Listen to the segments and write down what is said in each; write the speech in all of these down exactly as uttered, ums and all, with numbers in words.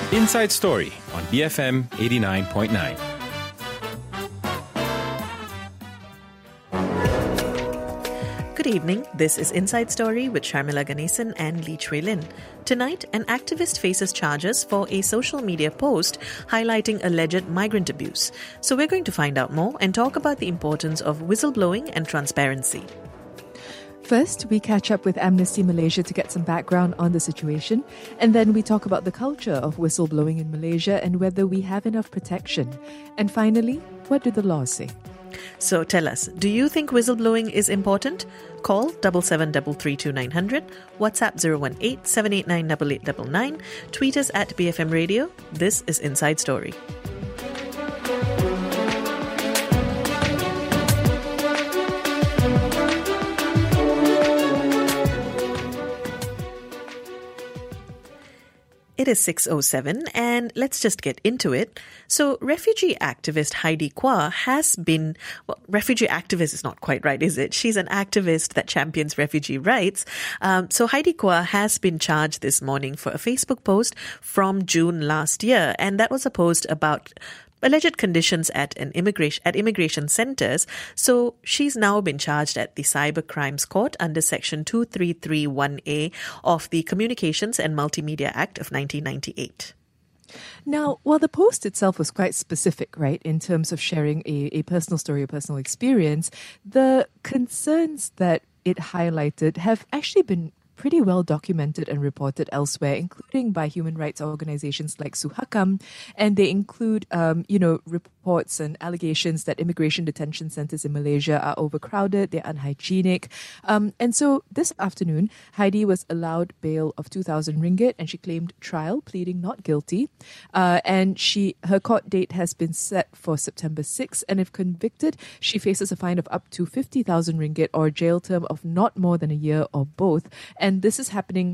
Inside Story on B F M eighty-nine point nine. Good evening. This is Inside Story with Sharmila Ganesan and Lee Chui Lin. Tonight, an activist faces charges for a social media post highlighting alleged migrant abuse. So we're going to find out more and talk about the importance of whistleblowing and transparency. First, we catch up with Amnesty Malaysia to get some background on the situation, and then we talk about the culture of whistleblowing in Malaysia and whether we have enough protection. And finally, what do the laws say? So tell us, do you think whistleblowing is important? Call seven seven three three two nine zero zero, WhatsApp zero one eight seven eight nine eight eight nine nine, tweet us at B F M Radio. This is Inside Story. It is six oh seven and let's just get into it. So refugee activist Heidi Kua has been, well, refugee activist is not quite right, is it? She's an activist that champions refugee rights. Um, so Heidi Kua has been charged this morning for a Facebook post from June last year, and that was a post about alleged conditions at an immigration at immigration centres. So she's now been charged at the Cyber Crimes Court under Section two three three one A of the Communications and Multimedia Act of nineteen ninety-eight. Now, while the post itself was quite specific, right, in terms of sharing a, a personal story, a personal experience, the concerns that it highlighted have actually been pretty well documented and reported elsewhere, including by human rights organizations like Suhakam, and they include, um, you know, reports and allegations that immigration detention centers in Malaysia are overcrowded, they're unhygienic. Um, and so this afternoon, Heidi was allowed bail of two thousand ringgit, and she claimed trial, pleading not guilty. Uh, and she her court date has been set for September sixth, and if convicted, she faces a fine of up to fifty thousand ringgit or a jail term of not more than a year or both. And And this is happening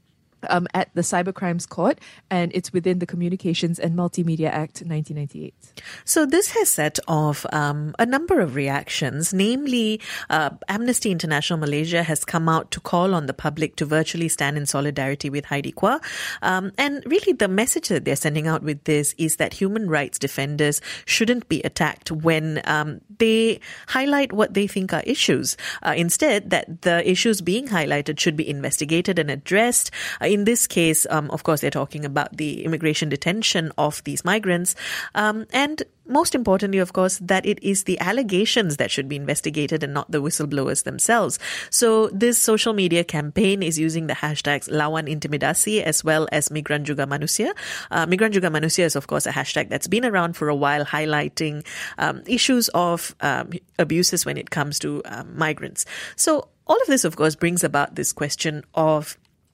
um, at the Cybercrimes Court, and it's within the Communications and Multimedia Act nineteen ninety-eight. So this has set off um, a number of reactions, namely uh, Amnesty International Malaysia has come out to call on the public to virtually stand in solidarity with Heidi Kua. Um, and really the message that they're sending out with this is that human rights defenders shouldn't be attacked when um, they highlight what they think are issues. Uh, instead, that the issues being highlighted should be investigated and addressed. Uh, in this case, um, of course, they're talking about the immigration detention of these migrants. Um, and most importantly, of course, that it is the allegations that should be investigated and not the whistleblowers themselves. So this social media campaign is using the hashtags Lawan Intimidasi as well as Migran Juga Manusia. Uh, Migran Juga Manusia is, of course, a hashtag that's been around for a while, highlighting um, issues of um, abuses when it comes to um, migrants. So all of this, of course, brings about this question of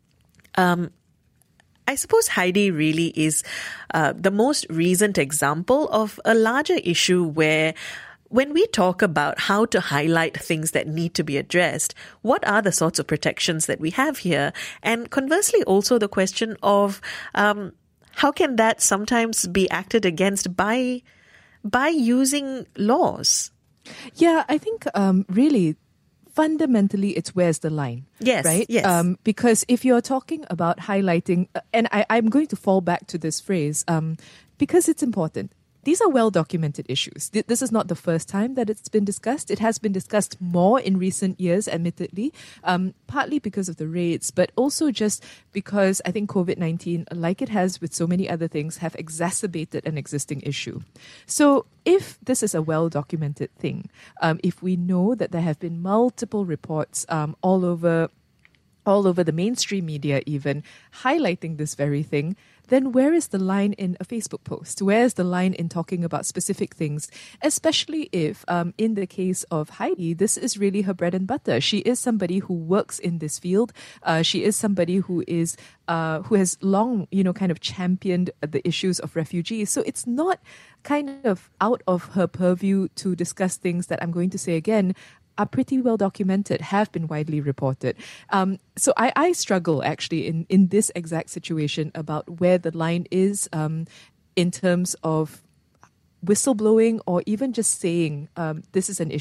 Um, I suppose Heidi really is uh, the most recent example of a larger issue where when we talk about how to highlight things that need to be addressed, what are the sorts of protections that we have here? And conversely, also the question of um, how can that sometimes be acted against by by using laws? Yeah, I think um, really fundamentally, it's where's the line. Yes, right? yes. Um, because if you're talking about highlighting, and I, I'm going to fall back to this phrase, um, because it's important. These are well-documented issues. This is not the first time that it's been discussed. It has been discussed more in recent years, admittedly, um, partly because of the raids, but also just because I think COVID nineteen, like it has with so many other things, have exacerbated an existing issue. So if this is a well-documented thing, um, if we know that there have been multiple reports um, all over all over the mainstream media even, highlighting this very thing, then where is the line in a Facebook post? Where is the line in talking about specific things? Especially if, um, in the case of Heidi, this is really her bread and butter. She is somebody who works in this field. Uh, she is somebody who is uh, who has long, you know, kind of championed the issues of refugees. So it's not kind of out of her purview to discuss things that I'm going to say again are pretty well documented, have been widely reported. Um, so I, I struggle actually in, in this exact situation about where the line is um, in terms of whistleblowing or even just saying um, this is an issue.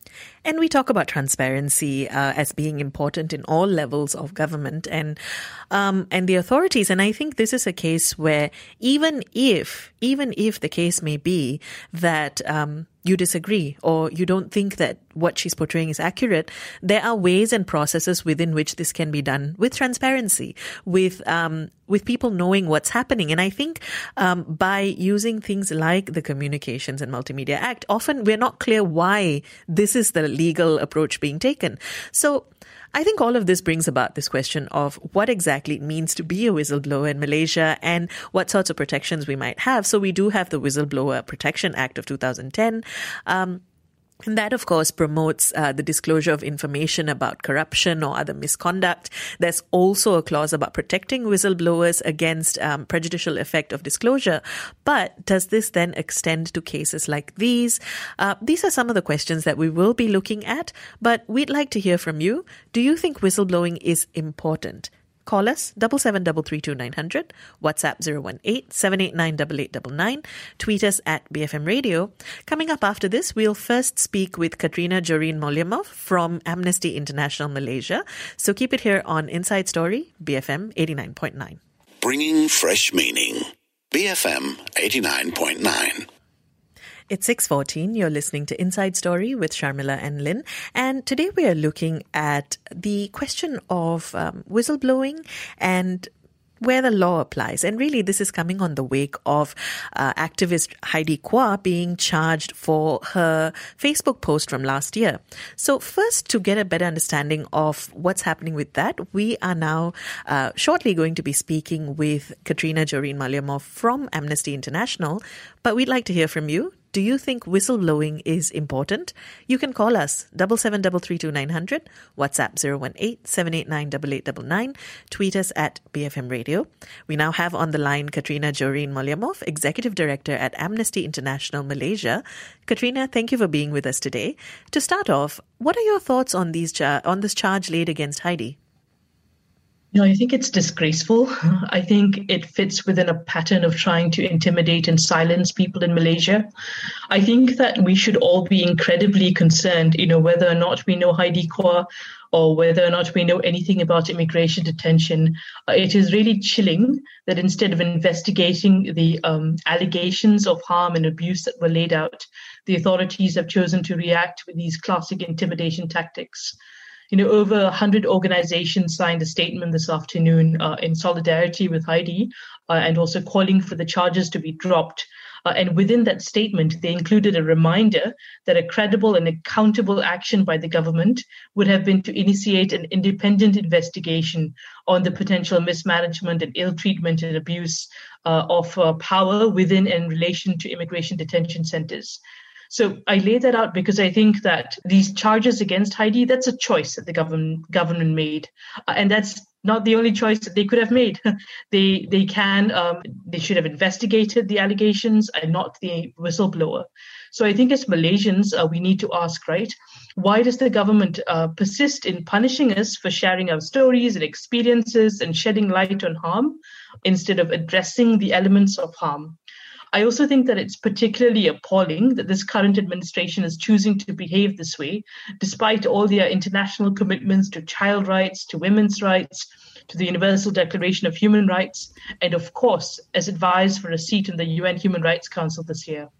And we talk about transparency uh, as being important in all levels of government and um, and the authorities. And I think this is a case where even if even if the case may be that um, you disagree or you don't think that what she's portraying is accurate, there are ways and processes within which this can be done with transparency, with um, with people knowing what's happening. And I think um, by using things like the Communications and Multimedia Act, often we're not clear why this is the legal approach being taken. So I think all of this brings about this question of what exactly it means to be a whistleblower in Malaysia and what sorts of protections we might have. So we do have the Whistleblower Protection Act of two thousand ten. Um, And that, of course, promotes uh, the disclosure of information about corruption or other misconduct. There's also a clause about protecting whistleblowers against um, prejudicial effect of disclosure. But does this then extend to cases like these? Uh, these are some of the questions that we will be looking at, but we'd like to hear from you. Do you think whistleblowing is important? Call us, double seven double three two nine hundred, WhatsApp zero one eight seven eight nine eight eight nine nine, tweet us at B F M Radio. Coming up after this, we'll first speak with Katrina Joreen Molyamov from Amnesty International Malaysia. So keep it here on Inside Story, B F M eighty-nine point nine. Bringing fresh meaning, B F M eighty-nine point nine. It's six fourteen. You're listening to Inside Story with Sharmila and Lynn. And today we are looking at the question of um, whistleblowing and where the law applies. And really, this is coming on the wake of uh, activist Heidi Kua being charged for her Facebook post from last year. So first, to get a better understanding of what's happening with that, we are now uh, shortly going to be speaking with Katrina Joreen Molyamov from Amnesty International. But we'd like to hear from you. Do you think whistleblowing is important? You can call us, double seven double three two nine hundred, WhatsApp zero one eight seven eight nine eight eight nine nine, tweet us at B F M Radio. We now have on the line Katrina Joreen Molyamov, Executive Director at Amnesty International Malaysia. Katrina, thank you for being with us today. To start off, what are your thoughts on these char- on this charge laid against Heidi? You know, I think it's disgraceful. I think it fits within a pattern of trying to intimidate and silence people in Malaysia. I think that we should all be incredibly concerned, you know, whether or not we know Heidi Kua or whether or not we know anything about immigration detention. Uh, it is really chilling that instead of investigating the um, allegations of harm and abuse that were laid out, the authorities have chosen to react with these classic intimidation tactics. You know, over one hundred organizations signed a statement this afternoon uh, in solidarity with Heidi uh, and also calling for the charges to be dropped. Uh, and within that statement, they included a reminder that a credible and accountable action by the government would have been to initiate an independent investigation on the potential mismanagement and ill treatment and abuse uh, of uh, power within and in relation to immigration detention centers. So I lay that out because I think that these charges against Heidi, that's a choice that the government government made. Uh, and that's not the only choice that they could have made. they they can, um, they should have investigated the allegations and not the whistleblower. So I think as Malaysians, uh, we need to ask, right, why does the government uh, persist in punishing us for sharing our stories and experiences and shedding light on harm instead of addressing the elements of harm? I also think that it's particularly appalling that this current administration is choosing to behave this way, despite all their international commitments to child rights, to women's rights, to the Universal Declaration of Human Rights, and of course, as advised for a seat in the U N Human Rights Council this year.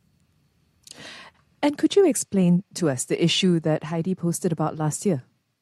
And could you explain to us the issue that Heidi posted about last year?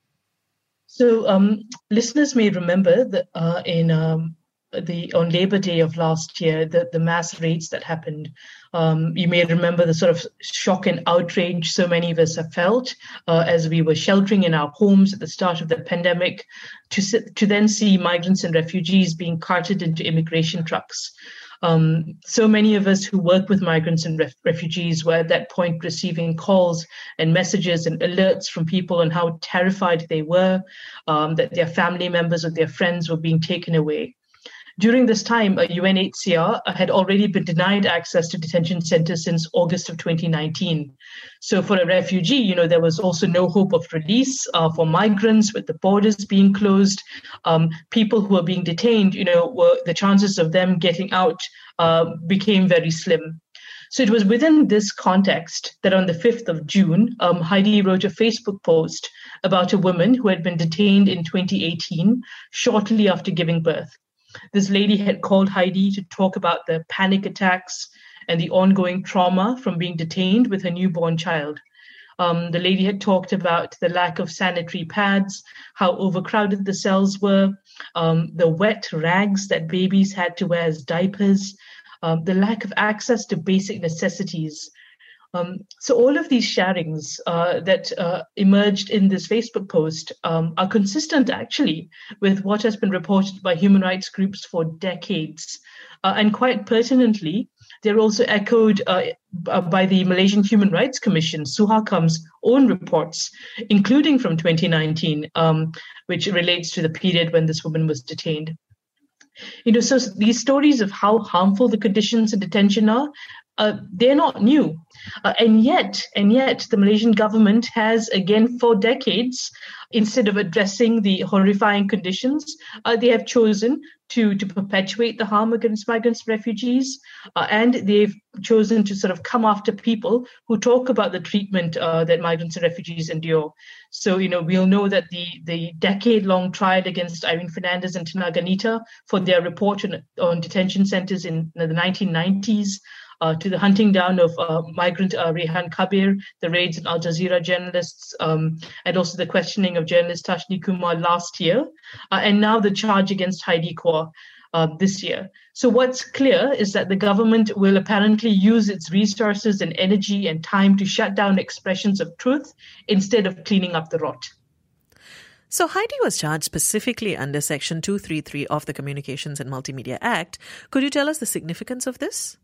So um, listeners may remember that uh, in... Um, The on Labor Day of last year, the, the mass raids that happened. Um, you may remember the sort of shock and outrage so many of us have felt uh, as we were sheltering in our homes at the start of the pandemic, to to then see migrants and refugees being carted into immigration trucks. Um, so many of us who work with migrants and ref- refugees were at that point receiving calls and messages and alerts from people on how terrified they were, um, that their family members or their friends were being taken away. During this time, U N H C R had already been denied access to detention centers since August of twenty nineteen. So for a refugee, you know, there was also no hope of release uh, for migrants with the borders being closed. Um, people who were being detained, you know, were, the chances of them getting out uh, became very slim. So it was within this context that on the fifth of June, um, Heidi wrote a Facebook post about a woman who had been detained in twenty eighteen, shortly after giving birth. This lady had called Heidi to talk about the panic attacks and the ongoing trauma from being detained with her newborn child. Um, the lady had talked about the lack of sanitary pads, how overcrowded the cells were, um, the wet rags that babies had to wear as diapers, um, the lack of access to basic necessities. Um, so all of these sharings uh, that uh, emerged in this Facebook post um, are consistent, actually, with what has been reported by human rights groups for decades. Uh, and quite pertinently, they're also echoed uh, by the Malaysian Human Rights Commission, Suhakam's own reports, including from twenty nineteen, um, which relates to the period when this woman was detained. You know, so these stories of how harmful the conditions in detention are, uh, they're not new. Uh, and yet, and yet, the Malaysian government has, again, for decades, instead of addressing the horrifying conditions, uh, they have chosen to, to perpetuate the harm against migrants and refugees. Uh, and they've chosen to sort of come after people who talk about the treatment uh, that migrants and refugees endure. So, you know, we'll know that the, the decade-long trial against Irene Fernandez and Tenaga Nita for their report on, on detention centers in the nineteen nineties, Uh, to the hunting down of uh, migrant uh, Rehan Kabir, the raids on Al Jazeera journalists, um, and also the questioning of journalist Tashni Kumar last year, uh, and now the charge against Heidi Quah uh, this year. So what's clear is that the government will apparently use its resources and energy and time to shut down expressions of truth instead of cleaning up the rot. So Heidi was charged specifically under Section two thirty-three of the Communications and Multimedia Act. Could you tell us the significance of this?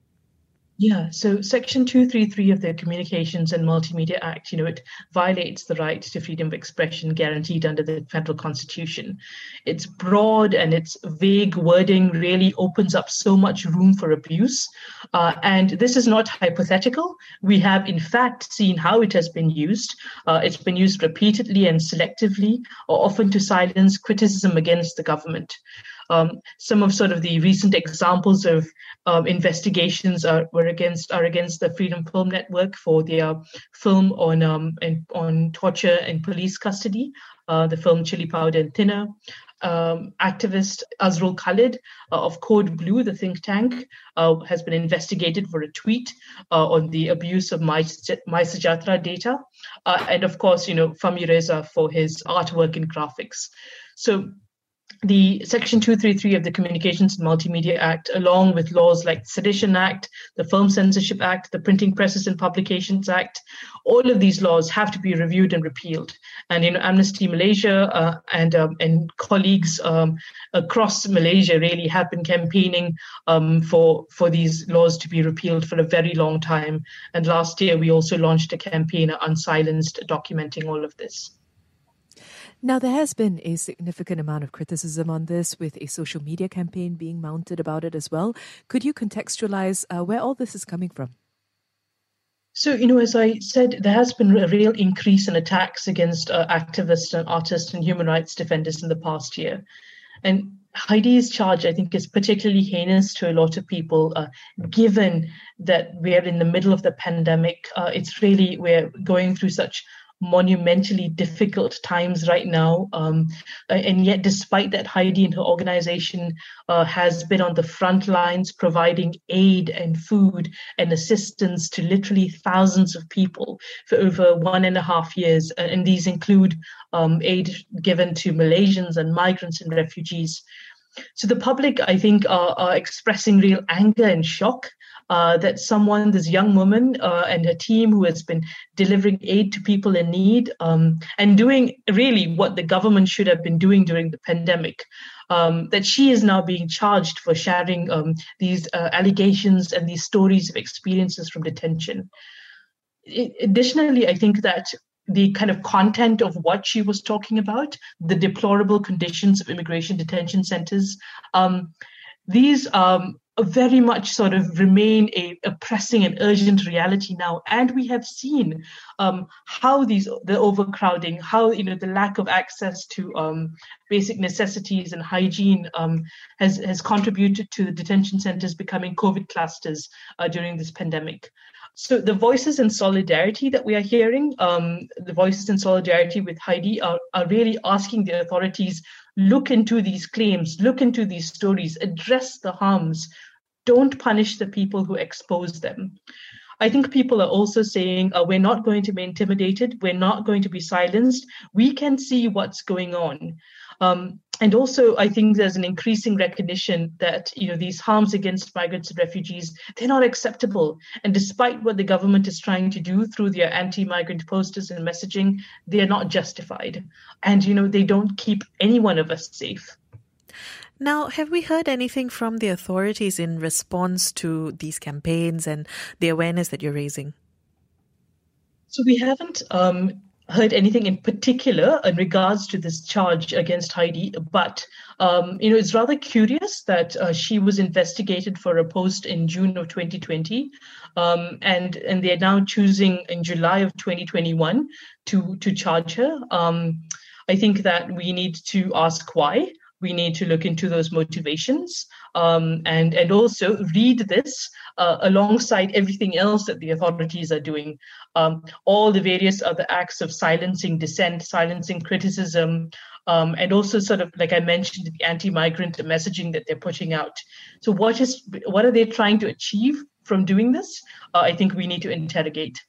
Yeah, so Section two thirty-three of the Communications and Multimedia Act, you know, it violates the right to freedom of expression guaranteed under the federal constitution. It's broad and its vague wording really opens up so much room for abuse. Uh, and this is not hypothetical. We have, in fact, seen how it has been used. Uh, it's been used repeatedly and selectively, or often to silence criticism against the government. Um, some of sort of the recent examples of um, investigations are were against are against the Freedom Film Network for their film on um, on torture in police custody, uh, the film Chili Powder and Thinner. Um, activist Azrul Khalid uh, of Code Blue, the think tank, uh, has been investigated for a tweet uh, on the abuse of My, My Sejahtera data, uh, and of course, you know, Fahmi Reza for his artwork and graphics. So the Section two thirty-three of the Communications and Multimedia Act, along with laws like the Sedition Act, the Film Censorship Act, the Printing Presses and Publications Act, all of these laws have to be reviewed and repealed. And, you know, Amnesty Malaysia uh, and um, and colleagues um, across Malaysia really have been campaigning um, for, for these laws to be repealed for a very long time. And last year, we also launched a campaign, Unsilenced, documenting all of this. Now, there has been a significant amount of criticism on this, with a social media campaign being mounted about it as well. Could you contextualize uh, where all this is coming from? So, you know, as I said, there has been a real increase in attacks against uh, activists and artists and human rights defenders in the past year. And Heidi's charge, I think, is particularly heinous to a lot of people, uh, given that we're in the middle of the pandemic. Uh, it's really, we're going through such monumentally difficult times right now. Um, and yet, despite that, Heidi and her organization uh, has been on the front lines providing aid and food and assistance to literally thousands of people for over one and a half years. And these include um, aid given to Malaysians and migrants and refugees. So the public, I think, are, are expressing real anger and shock uh, that someone, this young woman uh, and her team who has been delivering aid to people in need um, and doing really what the government should have been doing during the pandemic, um, that she is now being charged for sharing um, these uh, allegations and these stories of experiences from detention. It, additionally, I think that the kind of content of what she was talking about, the deplorable conditions of immigration detention centers, um, these um, very much sort of remain a, a pressing and urgent reality now. And we have seen um, how these the overcrowding, how you know the lack of access to um, basic necessities and hygiene um, has has contributed to the detention centers becoming COVID clusters uh, during this pandemic. So the voices in solidarity that we are hearing, um, the voices in solidarity with Heidi are, are really asking the authorities, look into these claims, look into these stories, address the harms, don't punish the people who expose them. I think people are also saying, uh, we're not going to be intimidated, we're not going to be silenced, we can see what's going on. Um, and also, I think there's an increasing recognition that you know these harms against migrants and refugees, they're not acceptable. And despite what the government is trying to do through their anti-migrant posters and messaging, they are not justified. And you know they don't keep any one of us safe. Now, have we heard anything from the authorities in response to these campaigns and the awareness that you're raising? So we haven't um, heard anything in particular in regards to this charge against Heidi, but um, you know it's rather curious that uh, she was investigated for a post in June of twenty twenty, um, and and they are now choosing in July of twenty twenty-one to to charge her. Um, I think that we need to ask why. We need to look into those motivations um, and, and also read this uh, alongside everything else that the authorities are doing. Um, all the various other acts of silencing dissent, silencing criticism, um, and also sort of, like I mentioned, the anti-migrant messaging that they're putting out. So what is what are they trying to achieve from doing this? Uh, I think we need to interrogate.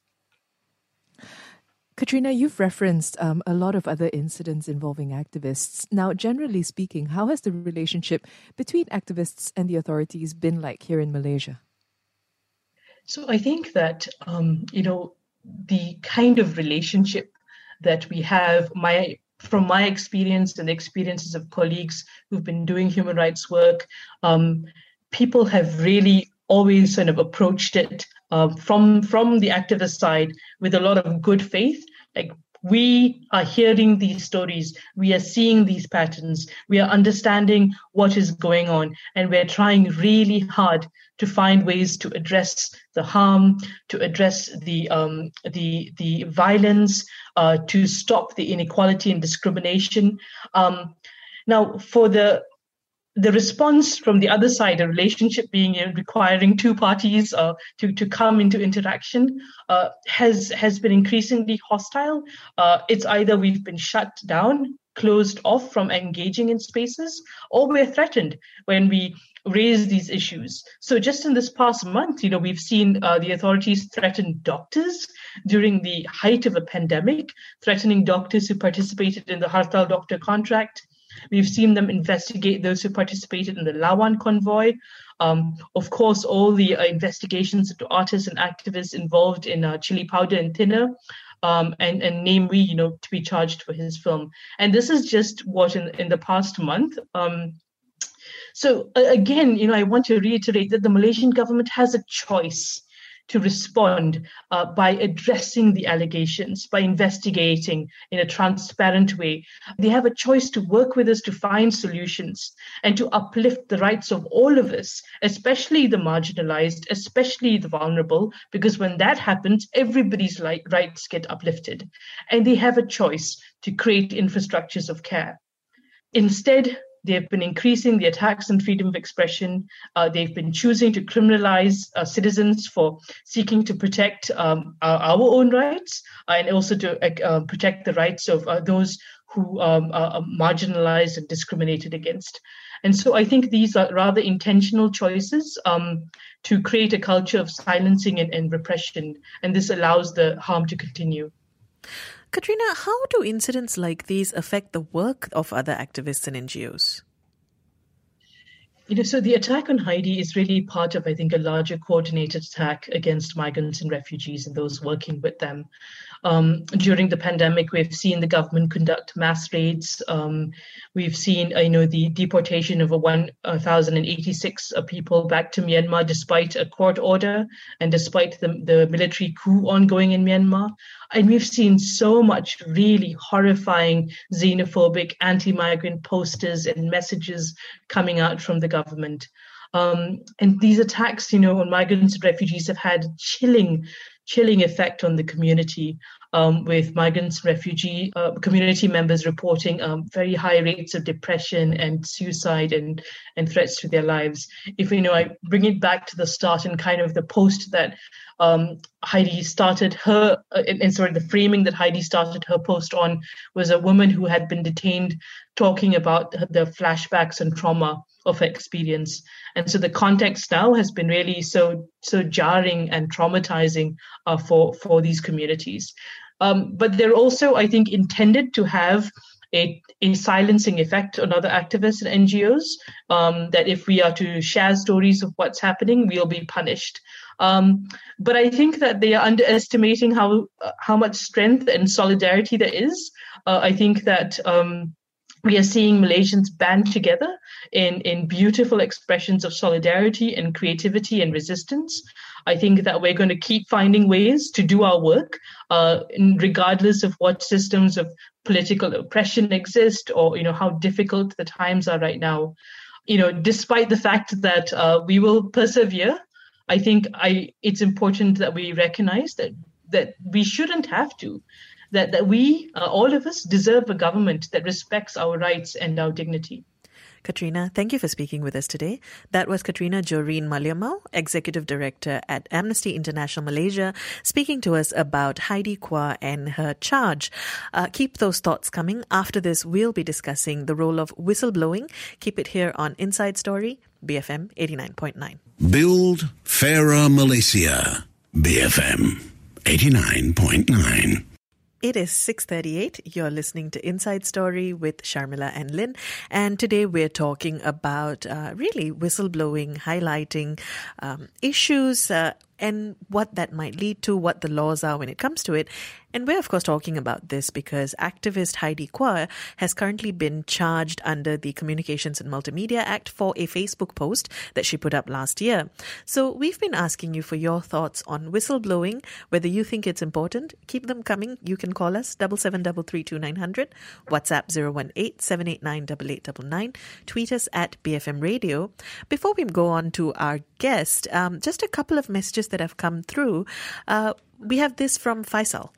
Katrina, you've referenced um, a lot of other incidents involving activists. Now, generally speaking, how has the relationship between activists and the authorities been like here in Malaysia? So I think that, um, you know, the kind of relationship that we have, my from my experience and the experiences of colleagues who've been doing human rights work, um, people have really always sort of approached it uh, from from the activist side with a lot of good faith. Like, we are hearing these stories, we are seeing these patterns, we are understanding what is going on, and we're trying really hard to find ways to address the harm, to address the um, the the violence, uh, to stop the inequality and discrimination. Um, now, for the The response from the other side, a relationship being you know, requiring two parties uh, to, to come into interaction, uh, has has been increasingly hostile. Uh, it's either we've been shut down, closed off from engaging in spaces, or we're threatened when we raise these issues. So just in this past month, you know, we've seen uh, the authorities threaten doctors during the height of a pandemic, threatening doctors who participated in the Hartal Doctor contract. We've seen them investigate those who participated in the Lawan convoy. Um, of course, all the uh, investigations into artists and activists involved in uh, Chili Powder and Thinner, um, and, and namely, you know, to be charged for his film. And this is just what in, in the past month. Um, so uh, again, you know, I want to reiterate that the Malaysian government has a choice to respond uh, by addressing the allegations, by investigating in a transparent way. They have a choice to work with us to find solutions and to uplift the rights of all of us, especially the marginalized, especially the vulnerable, because when that happens, everybody's rights get uplifted. And they have a choice to create infrastructures of care. Instead, they have been increasing the attacks on freedom of expression. Uh, they've been choosing to criminalize uh, citizens for seeking to protect um, our, our own rights and also to uh, protect the rights of uh, those who um, are marginalized and discriminated against. And so I think these are rather intentional choices um, to create a culture of silencing and, and repression. And this allows the harm to continue. Katrina, how do incidents like these affect the work of other activists and N G Os? You know, so the attack on Heidi is really part of, I think, a larger coordinated attack against migrants and refugees and those working with them. Um, during the pandemic, we've seen the government conduct mass raids. Um, we've seen, uh, you know, the deportation of one thousand eighty-six uh, people back to Myanmar, despite a court order and despite the, the military coup ongoing in Myanmar. And we've seen so much really horrifying xenophobic, anti-migrant posters and messages coming out from the government. Um, and these attacks, you know, on migrants and refugees have had chilling, chilling effect on the community. Um, with migrants, refugee uh, community members reporting um, very high rates of depression and suicide and and threats to their lives. If you know, I bring it back to the start and kind of the post that um, Heidi started her, uh, and sorry, the framing that Heidi started her post on was a woman who had been detained talking about the flashbacks and trauma of her experience. And so the context now has been really so so jarring and traumatizing uh, for, for these communities. Um, but they're also, I think, intended to have a, a silencing effect on other activists and N G Os, um, that if we are to share stories of what's happening, we'll be punished. Um, but I think that they are underestimating how uh, how much strength and solidarity there is. Uh, I think that um, we are seeing Malaysians band together in, in beautiful expressions of solidarity and creativity and resistance. I think that we're going to keep finding ways to do our work, uh, regardless of what systems of political oppression exist or, you know, how difficult the times are right now. You know, despite the fact that uh, we will persevere, I think I it's important that we recognize that that we shouldn't have to. That, that we, uh, all of us, deserve a government that respects our rights and our dignity. Katrina, thank you for speaking with us today. That was Katrina Joreen Maliamau, Executive Director at Amnesty International Malaysia, speaking to us about Heidi Quah and her charge. Uh, keep those thoughts coming. After this, we'll be discussing the role of whistleblowing. Keep it here on Inside Story, B F M eighty-nine point nine. Build Fairer Malaysia, B F M eighty-nine point nine. It is six thirty-eight. You're listening to Inside Story with Sharmila and Lynn. And today we're talking about uh, really whistleblowing, highlighting um, issues uh, and what that might lead to, what the laws are when it comes to it. And we're, of course, talking about this because activist Heidi Quah has currently been charged under the Communications and Multimedia Act for a Facebook post that she put up last year. So we've been asking you for your thoughts on whistleblowing, whether you think it's important. Keep them coming. You can call us, double seven double three two nine hundred, WhatsApp zero one eight seven eight nine eight eight nine nine, tweet us at B F M Radio. Before we go on to our guest, um, just a couple of messages that have come through. Uh, we have this from Faisal.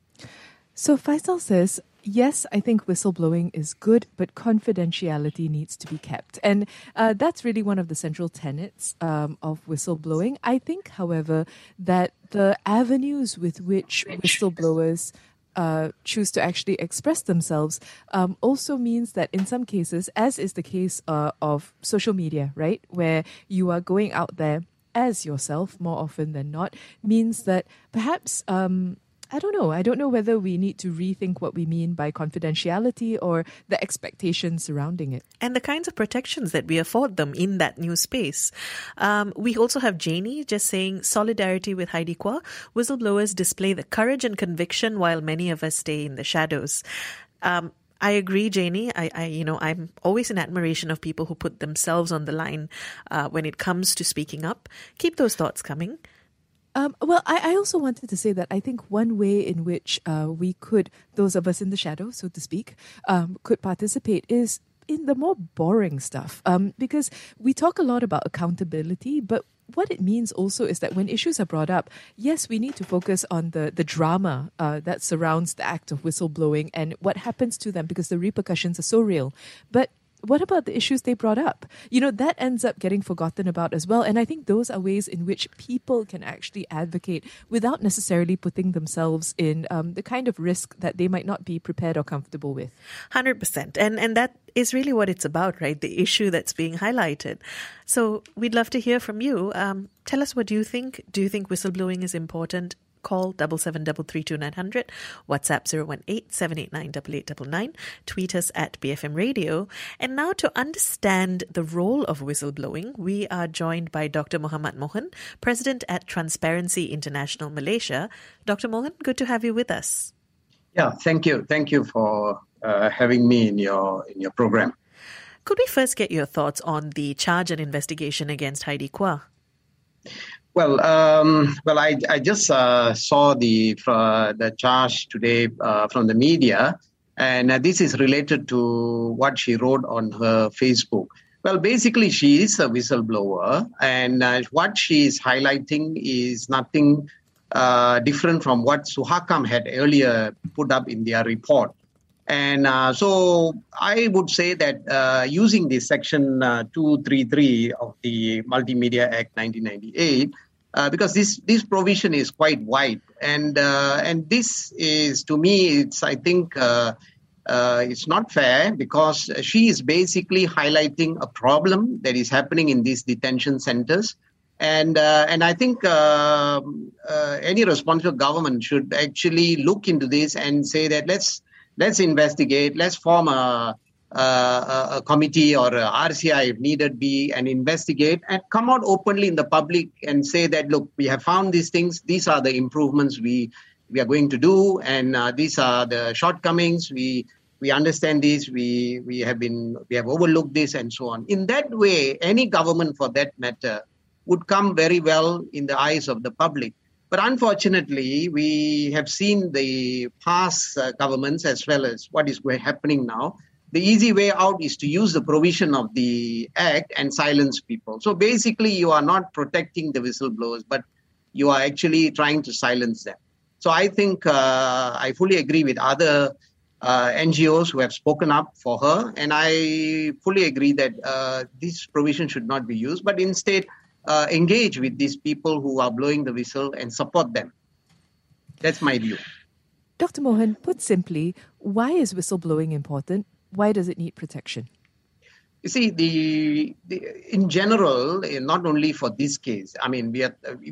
So Faisal says, yes, I think whistleblowing is good, but confidentiality needs to be kept. And uh, that's really one of the central tenets um, of whistleblowing. I think, however, that the avenues with which whistleblowers uh, choose to actually express themselves um, also means that in some cases, as is the case uh, of social media, right, where you are going out there as yourself more often than not, means that perhaps... Um, I don't know. I don't know whether we need to rethink what we mean by confidentiality or the expectations surrounding it. And the kinds of protections that we afford them in that new space. Um, we also have Janie just saying, solidarity with Heidi Quah. Whistleblowers display the courage and conviction while many of us stay in the shadows. Um, I agree, Janie. I, I, you know, I'm always in admiration of people who put themselves on the line uh, when it comes to speaking up. Keep those thoughts coming. Um, well, I, I also wanted to say that I think one way in which uh, we could, those of us in the shadows, so to speak, um, could participate is in the more boring stuff. Um, because we talk a lot about accountability, but what it means also is that when issues are brought up, yes, we need to focus on the, the drama uh, that surrounds the act of whistleblowing and what happens to them because the repercussions are so real. But what about the issues they brought up? You know, that ends up getting forgotten about as well. And I think those are ways in which people can actually advocate without necessarily putting themselves in um, the kind of risk that they might not be prepared or comfortable with. one hundred percent. And, and that is really what it's about, right? The issue that's being highlighted. So we'd love to hear from you. Um, tell us, what do you think? Do you think whistleblowing is important? Call double seven double three two nine hundred, WhatsApp zero one eight seven eight nine eight eight nine nine, tweet us at B F M Radio. And now to understand the role of whistleblowing, we are joined by Doctor Muhammad Mohan, President at Transparency International Malaysia. Doctor Mohan, good to have you with us. Yeah, thank you. Thank you for uh, having me in your in your program. Could we first get your thoughts on the charge and investigation against Heidi Quah? Well, um, well, I, I just uh, saw the uh, the charge today uh, from the media, and uh, this is related to what she wrote on her Facebook. Well, basically, she is a whistleblower, and uh, what she is highlighting is nothing uh, different from what Suhakam had earlier put up in their report. And uh, so I would say that uh, using this section uh, two thirty-three of the Multimedia Act nineteen ninety-eight, uh, because this, this provision is quite wide. And uh, and this is, to me, it's, I think, uh, uh, it's not fair, because she is basically highlighting a problem that is happening in these detention centers. And uh, and I think uh, uh, any responsible government should actually look into this and say that let's Let's investigate. Let's form a, a, a committee or a R C I if needed be, and investigate and come out openly in the public and say that, look, we have found these things. These are the improvements we we are going to do, and uh, these are the shortcomings. We we understand this. We we have been we have overlooked this, and so on. In that way, any government, for that matter, would come very well in the eyes of the public. But unfortunately, we have seen the past uh, governments as well as what is happening now. The easy way out is to use the provision of the act and silence people. So basically, you are not protecting the whistleblowers, but you are actually trying to silence them. So I think uh, I fully agree with other uh, N G Os who have spoken up for her. And I fully agree that uh, this provision should not be used, but instead, Uh, engage with these people who are blowing the whistle and support them. That's my view. Doctor Mohan, put simply, why is whistleblowing important? Why does it need protection? You see, the, the in general, not only for this case, I mean, we, are,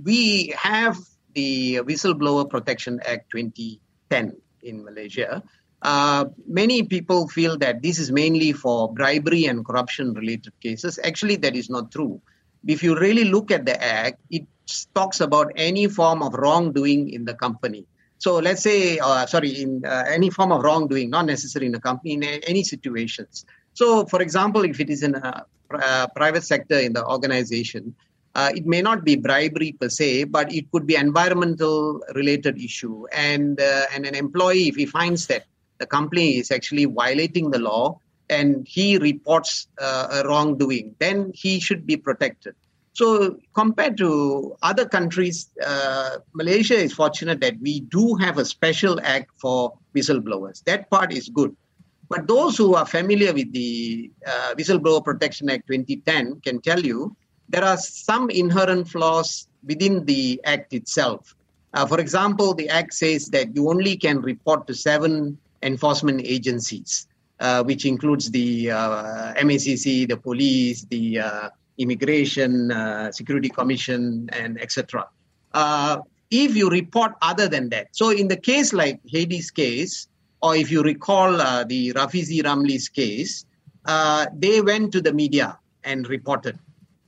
we have the Whistleblower Protection Act twenty ten in Malaysia. Uh, many people feel that this is mainly for bribery and corruption-related cases. Actually, that is not true. If you really look at the act, it talks about any form of wrongdoing in the company. So let's say, uh, sorry, in uh, any form of wrongdoing, not necessarily in a company, in a, any situations. So, for example, if it is in a uh, private sector in the organization, uh, it may not be bribery per se, but it could be environmental related issue. And, uh, and an employee, if he finds that the company is actually violating the law, and he reports uh, a wrongdoing, then he should be protected. So compared to other countries, uh, Malaysia is fortunate that we do have a special act for whistleblowers. That part is good. But those who are familiar with the uh, Whistleblower Protection Act twenty ten can tell you there are some inherent flaws within the act itself. Uh, for example, the act says that you only can report to seven enforcement agencies. Uh, which includes the uh, M A C C, the police, the uh, Immigration uh, Security Commission, and et cetera. Uh, if you report other than that, so in the case like Hades case, or if you recall uh, the Rafizi Ramli's case, uh, they went to the media and reported.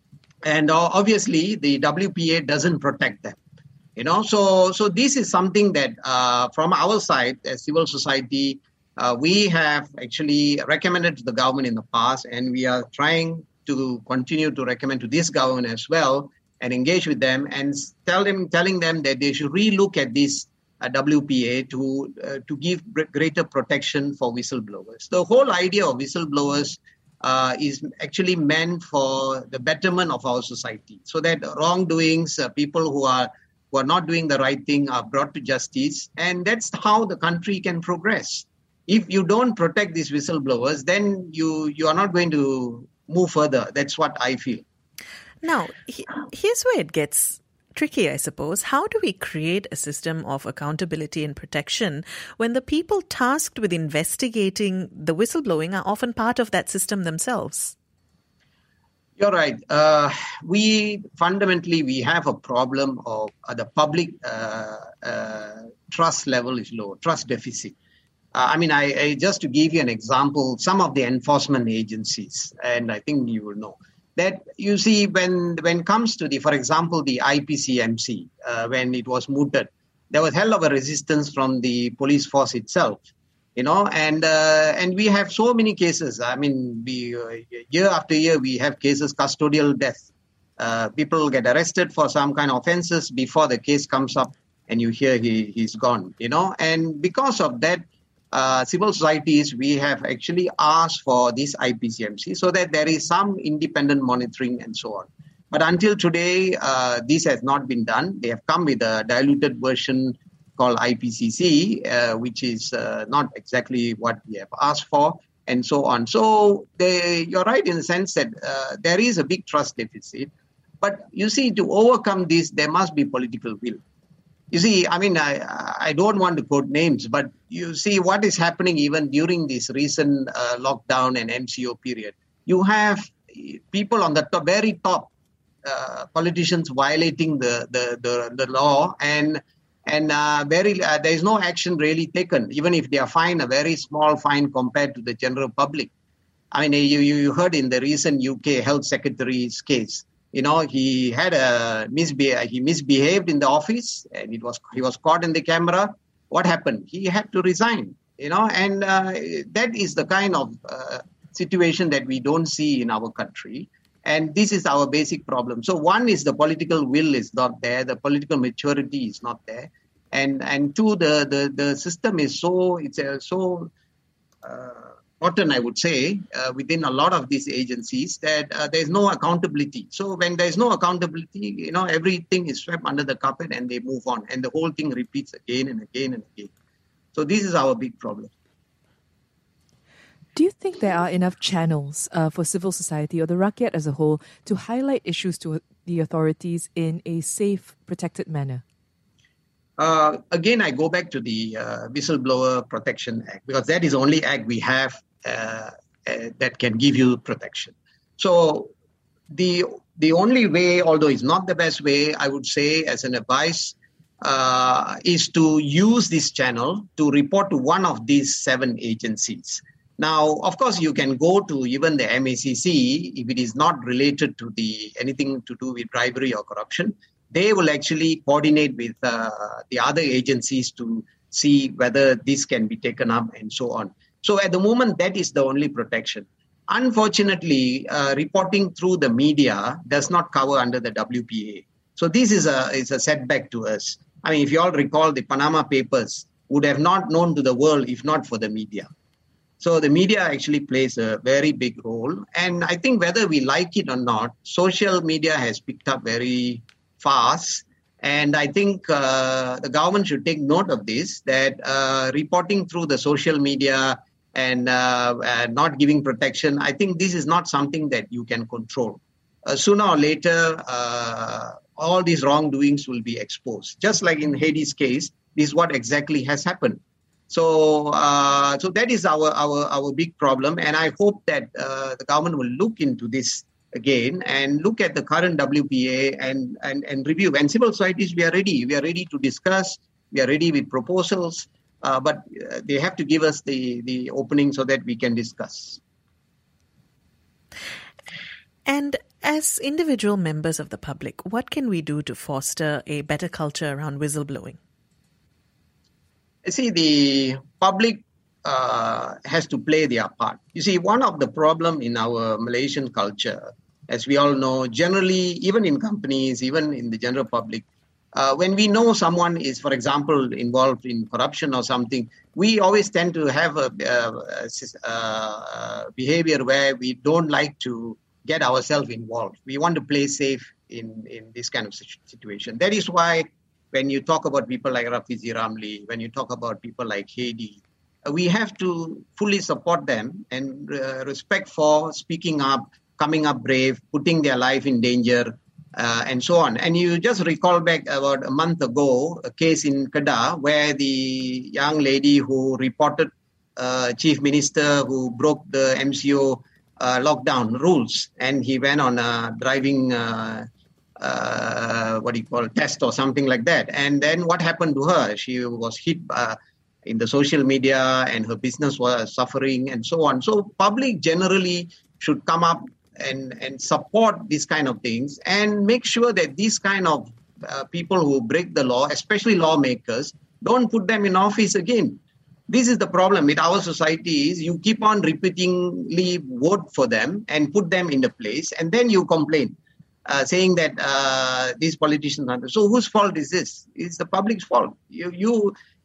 And uh, obviously, the W P A doesn't protect them. You know, so so this is something that uh, from our side, as civil society, Uh, we have actually recommended to the government in the past, and we are trying to continue to recommend to this government as well, and engage with them and tell them, telling them that they should relook at this uh, W P A to uh, to give greater protection for whistleblowers. The whole idea of whistleblowers uh, is actually meant for the betterment of our society, so that wrongdoings, uh, people who are who are not doing the right thing are brought to justice, and that's how the country can progress. If you don't protect these whistleblowers, then you, you are not going to move further. That's what I feel. Now, he, here's where it gets tricky, I suppose. How do we create a system of accountability and protection when the people tasked with investigating the whistleblowing are often part of that system themselves? You're right. Uh, we fundamentally, we have a problem of uh, the public uh, uh, trust level is low, trust deficit. Uh, I mean, I, I just to give you an example, some of the enforcement agencies, and I think you will know, that you see when when it comes to the, for example, the I P C M C, uh, when it was mooted, there was hell of a resistance from the police force itself, you know, and uh, and we have so many cases. I mean, we uh, year after year, we have cases, custodial death. Uh, people get arrested for some kind of offenses before the case comes up and you hear he, he's gone, you know, and because of that, uh, civil societies, we have actually asked for this I P C M C so that there is some independent monitoring and so on. But until today, uh, this has not been done. They have come with a diluted version called I P C C, uh, which is uh, not exactly what we have asked for, and so on. So they, you're right in the sense that uh, there is a big trust deficit. But you see, to overcome this, there must be political will. You see, I mean, I, I don't want to quote names, but you see what is happening even during this recent uh, lockdown and M C O period. You have people on the top, very top, uh, politicians violating the, the, the, the law, and and uh, very uh, there is no action really taken, even if they are fined, a very small fine compared to the general public. I mean, you, you heard in the recent U K Health Secretary's case. You know, he had a misbe- he misbehaved in the office, and it was he was caught in the camera. What happened? He had to resign. You know, and uh, that is the kind of uh, situation that we don't see in our country. And this is our basic problem. So one is the political will is not there, the political maturity is not there, and and two, the the, the system is so it's a, so. Uh, rotten, I would say, uh, within a lot of these agencies that uh, there's no accountability. So when there's no accountability, you know, everything is swept under the carpet and they move on. And the whole thing repeats again and again and again. So this is our big problem. Do you think there are enough channels uh, for civil society or the Rakyat as a whole to highlight issues to the authorities in a safe, protected manner? Uh, again, I go back to the uh, Whistleblower Protection Act, because that is the only act we have uh, uh, that can give you protection. So the the only way, although it's not the best way, I would say as an advice, uh, is to use this channel to report to one of these seven agencies. Now, of course, you can go to even the M A C C if it is not related to the anything to do with bribery or corruption. They will actually coordinate with uh, the other agencies to see whether this can be taken up and so on. So at the moment, that is the only protection. Unfortunately, uh, reporting through the media does not cover under the W P A. So this is a, is a setback to us. I mean, if you all recall, the Panama Papers would have not known to the world if not for the media. So the media actually plays a very big role. And I think whether we like it or not, social media has picked up very fast. And I think uh, the government should take note of this, that uh, reporting through the social media and uh, uh, not giving protection, I think this is not something that you can control. Uh, sooner or later, uh, all these wrongdoings will be exposed. Just like in Hades' case, this is what exactly has happened. So uh, so that is our, our, our big problem. And I hope that uh, the government will look into this again and look at the current W P A and, and, and review. And civil societies, we are ready. We are ready to discuss. We are ready with proposals. Uh, but uh, they have to give us the, the opening so that we can discuss. And as individual members of the public, what can we do to foster a better culture around whistleblowing? See, the public uh, has to play their part. You see, one of the problem in our Malaysian culture, as we all know, generally, even in companies, even in the general public, Uh, when we know someone is, for example, involved in corruption or something, we always tend to have a, a, a, a behavior where we don't like to get ourselves involved. We want to play safe in, in this kind of situation. That is why when you talk about people like Rafizi Ramli, when you talk about people like Hedi, uh, we have to fully support them and uh, respect for speaking up, coming up brave, putting their life in danger, Uh, and so on. And you just recall back about a month ago, a case in Kedah where the young lady who reported uh, Chief Minister who broke the M C O uh, lockdown rules, and he went on a driving, uh, uh, what do you call, test or something like that. And then what happened to her? She was hit uh, in the social media and her business was suffering and so on. So public generally should come up and and support these kind of things and make sure that these kind of uh, people who break the law, especially lawmakers, don't put them in office again. This is the problem with our society is you keep on repeatedly vote for them and put them in the place, and then you complain, uh, saying that uh, these politicians are. So whose fault is this? It's the public's fault. You you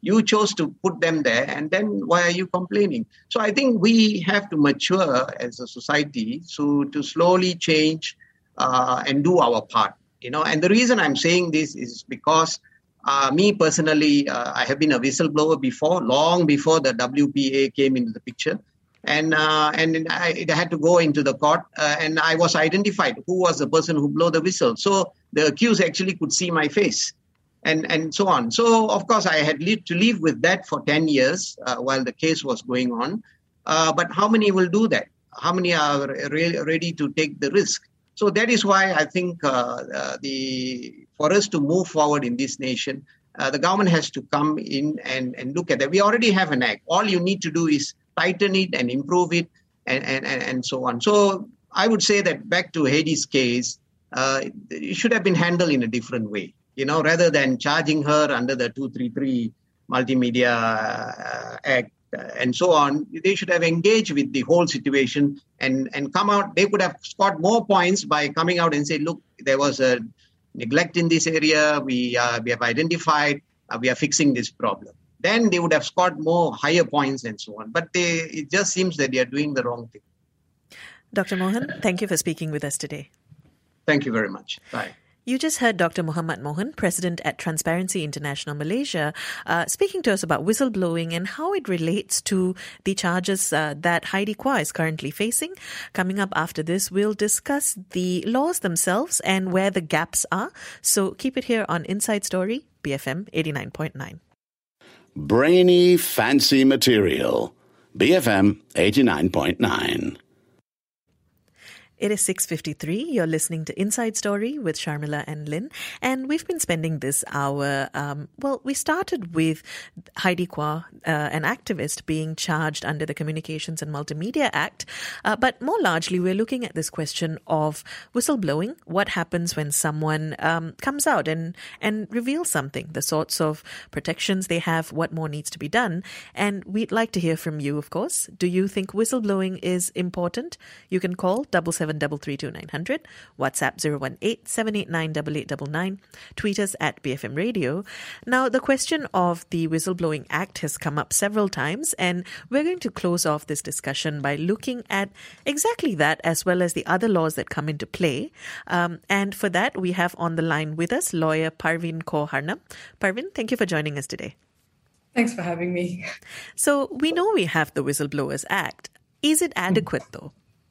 You chose to put them there, and then why are you complaining? So I think we have to mature as a society so to slowly change uh, and do our part. You know, and the reason I'm saying this is because uh, me personally, uh, I have been a whistleblower before, long before the W P A came into the picture. And uh, and I, I had to go into the court, uh, and I was identified who was the person who blew the whistle. So the accused actually could see my face, and and so on. So of course I had lived to live with that for ten years uh, while the case was going on. Uh, but how many will do that? How many are re- ready to take the risk? So that is why I think uh, uh, the for us to move forward in this nation, uh, the government has to come in and, and look at that. We already have an act. All you need to do is tighten it and improve it, and, and, and so on. So I would say that back to Hadi's case, uh, it should have been handled in a different way, you know, rather than charging her under the two thirty-three Multimedia uh, Act uh, and so on. They should have engaged with the whole situation and, and come out. They could have scored more points by coming out and say, look, there was a neglect in this area. We, uh, we have identified, uh, we are fixing this problem. Then they would have scored more higher points and so on. But they, it just seems that they are doing the wrong thing. Doctor Mohan, thank you for speaking with us today. Thank you very much. Bye. You just heard Doctor Muhammad Mohan, President at Transparency International Malaysia, uh, speaking to us about whistleblowing and how it relates to the charges uh, that Heidi Kwa is currently facing. Coming up after this, we'll discuss the laws themselves and where the gaps are. So keep it here on Inside Story, B F M eighty-nine point nine. Brainy, fancy material. B F M eighty-nine point nine. It is six fifty-three. You're listening to Inside Story with Sharmila and Lynn. And we've been spending this hour, um, well, we started with Heidi Kwa, uh, an activist, being charged under the Communications and Multimedia Act. Uh, but more largely, we're looking at this question of whistleblowing. What happens when someone um, comes out and, and reveals something, the sorts of protections they have, what more needs to be done. And we'd like to hear from you, of course. Do you think whistleblowing is important? You can call double seven double three two nine hundred, WhatsApp zero one eight seven eight nine eight eight nine nine, tweet us at B F M Radio. Now, the question of the Whistleblowing Act has come up several times, and we're going to close off this discussion by looking at exactly that, as well as the other laws that come into play. Um, and for that, we have on the line with us lawyer Parveen Kaur Harnam. Parveen, thank you for joining us today. Thanks for having me. So we know we have the Whistleblowers Act. Is it adequate, though?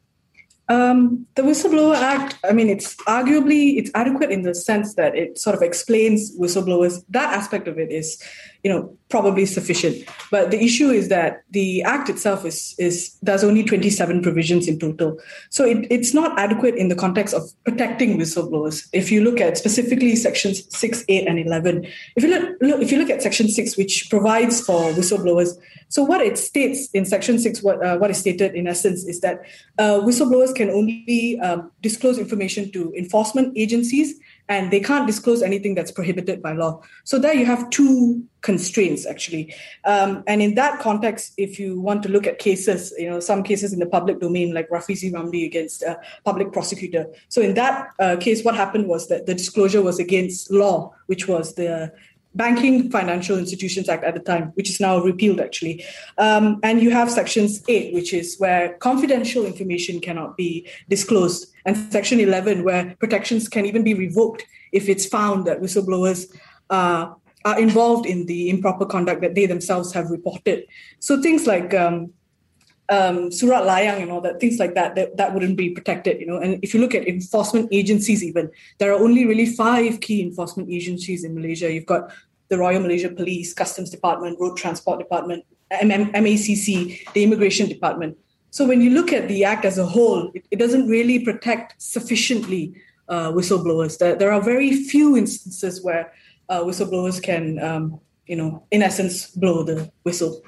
Um, the Whistleblower Act, I mean, it's arguably, it's adequate in the sense that it sort of explains whistleblowers. That aspect of it is, you know, probably sufficient. But the issue is that the Act itself is, is there's only twenty-seven provisions in total. So it, it's not adequate in the context of protecting whistleblowers. If you look at specifically sections six, eight, and eleven, if you look, look if you look at section six, which provides for whistleblowers, so what it states in section six, what uh, what is stated in essence is that uh, whistleblowers can only um, disclose information to enforcement agencies, and they can't disclose anything that's prohibited by law. So there you have two constraints, actually. Um, and in that context, if you want to look at cases, you know, some cases in the public domain, like Rafizi Ramli against a public prosecutor. So in that uh, case, what happened was that the disclosure was against law, which was the Banking Financial Institutions Act at the time, which is now repealed, actually. Um, and you have sections eight, which is where confidential information cannot be disclosed, and section eleven, where protections can even be revoked if it's found that whistleblowers uh, are involved in the improper conduct that they themselves have reported. So things like um, um, surat layang and all that, things like that, that, that wouldn't be protected, you know. And if you look at enforcement agencies even, there are only really five key enforcement agencies in Malaysia. You've got the Royal Malaysia Police, Customs Department, Road Transport Department, M A C C, the Immigration Department. So when you look at the Act as a whole, it, it doesn't really protect sufficiently uh, whistleblowers. There, there are very few instances where uh, whistleblowers can, um, you know, in essence, blow the whistle.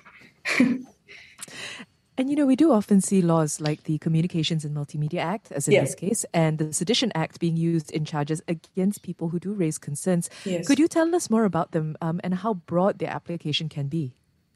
And, you know, we do often see laws like the Communications and Multimedia Act, as in yeah. this case, and the Sedition Act being used in charges against people who do raise concerns. Yes. Could you tell us more about them um, and how broad their application can be?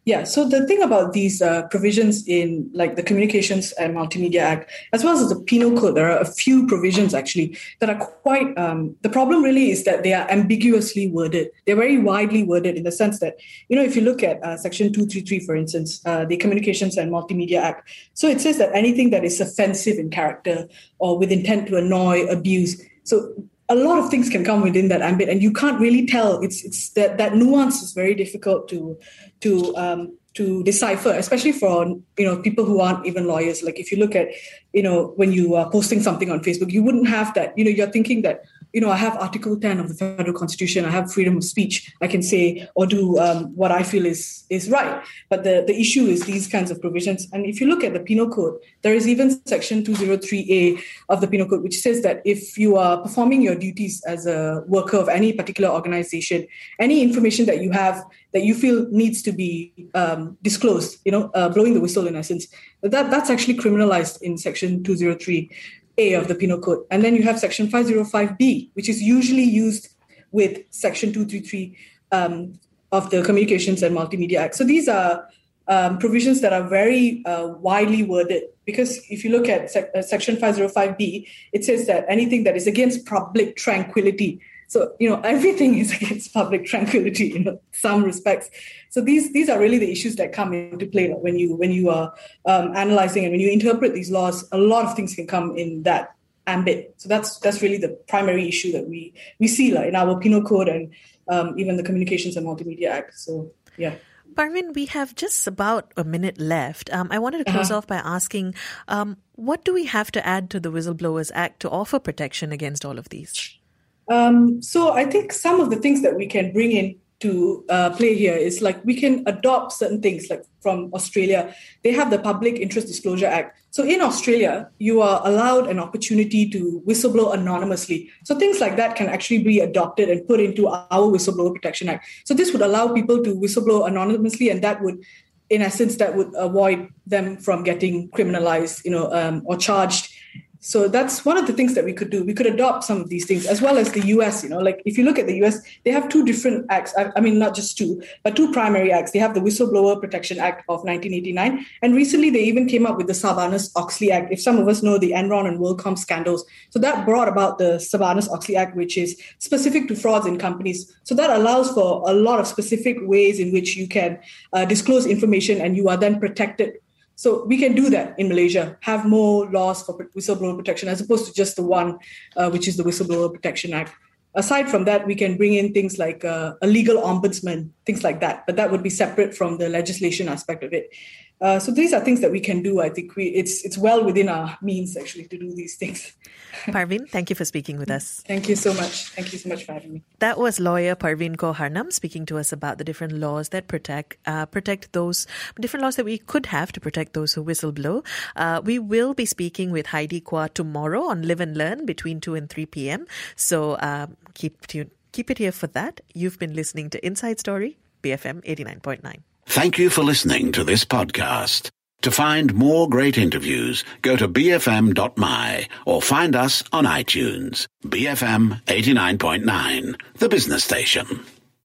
Yeah, so the thing about these uh, provisions in like the Communications and Multimedia Act, as well as the Penal Code, there are a few provisions actually that are quite, um, the problem really is that they are ambiguously worded. They're very widely worded in the sense that, you know, if you look at uh, Section two thirty-three, for instance, uh, the Communications and Multimedia Act, so it says that anything that is offensive in character or with intent to annoy, abuse, so a lot of things can come within that ambit, and you can't really tell. It's it's that that nuance is very difficult to to um, to decipher, especially for you know people who aren't even lawyers. Like if you look at you know when you are posting something on Facebook, you wouldn't have that. You know, you're thinking that you know I have Article ten of the Federal Constitution. I have freedom of speech. I can say or do um, what I feel is is right. But the the issue is these kinds of provisions. And if you look at the Penal Code, there is even Section two oh three A of the Penal Code, which says that if you are performing your duties as a worker of any particular organization, any information that you have that you feel needs to be um, disclosed, you know, uh, blowing the whistle in essence, that that's actually criminalized in Section two oh three A of the Penal Code. And then you have Section five oh five B, which is usually used with Section two thirty-three um, of the Communications and Multimedia Act. So these are um, provisions that are very uh, widely worded, because if you look at sec- uh, Section five oh five B, it says that anything that is against public tranquility. So, you know, everything is against public tranquility in some respects. So these these are really the issues that come into play when you when you are um, analyzing and when you interpret these laws. A lot of things can come in that ambit. So that's that's really the primary issue that we we see like, in our Penal Code and um, even the Communications and Multimedia Act. So, yeah. Parveen, we have just about a minute left. Um, I wanted to close uh-huh. off by asking, um, what do we have to add to the Whistleblowers Act to offer protection against all of these? Um, so I think some of the things that we can bring in to uh, play here is like we can adopt certain things like from Australia. They have the Public Interest Disclosure Act. So in Australia, you are allowed an opportunity to whistleblow anonymously. So things like that can actually be adopted and put into our Whistleblower Protection Act. So this would allow people to whistleblow anonymously, and that would, in essence, that would avoid them from getting criminalized, you know, um, or charged. So that's one of the things that we could do. We could adopt some of these things, as well as the U S, you know, like if you look at the U S, they have two different acts. I, I mean, not just two, but two primary acts. They have the Whistleblower Protection Act of nineteen eighty-nine. And recently they even came up with the Sarbanes-Oxley Act. If some of us know the Enron and WorldCom scandals. So that brought about the Sarbanes-Oxley Act, which is specific to frauds in companies. So that allows for a lot of specific ways in which you can uh, disclose information and you are then protected. So we can do that in Malaysia, have more laws for whistleblower protection as opposed to just the one, uh, which is the Whistleblower Protection Act. Aside from that, we can bring in things like uh, a legal ombudsman, things like that, but that would be separate from the legislation aspect of it. Uh, so these are things that we can do. I think we it's it's well within our means actually to do these things. Parveen, thank you for speaking with us. Thank you so much. Thank you so much for having me. That was lawyer Parveen Kaur Harnam speaking to us about the different laws that protect uh, protect those different laws that we could have to protect those who whistleblow. Uh, we will be speaking with Heidi Kua tomorrow on Live and Learn between two and three p.m. So uh, keep tuned, keep it here for that. You've been listening to Inside Story, B F M eighty-nine point nine. Thank you for listening to this podcast. To find more great interviews, go to b f m dot m y or find us on iTunes. B F M eighty-nine point nine, the business station.